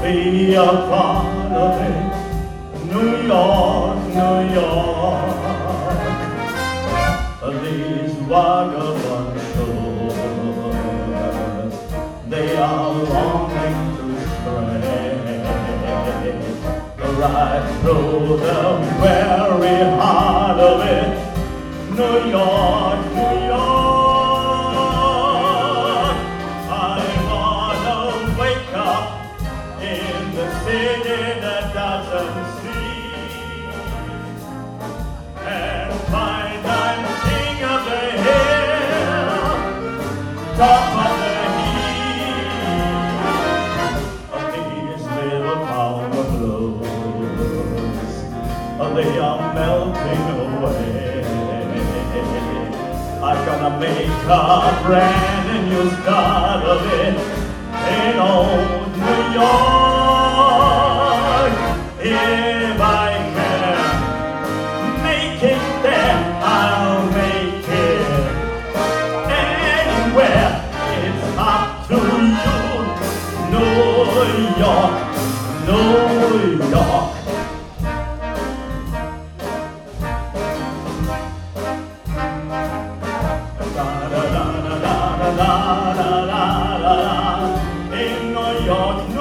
be a part of it. New York, New York. These vagabond shores, they are longing to stray right through the very heart of it. New York, New York. I wanna wake up in the city that doesn't sleep and find I'm king of the hill, top of the heap. These little power blues, they are melting away. I'm gonna make a brand new start of it in old New York. If I can make it there, I'll make it anywhere. It's up to you, New York, New York. In New York.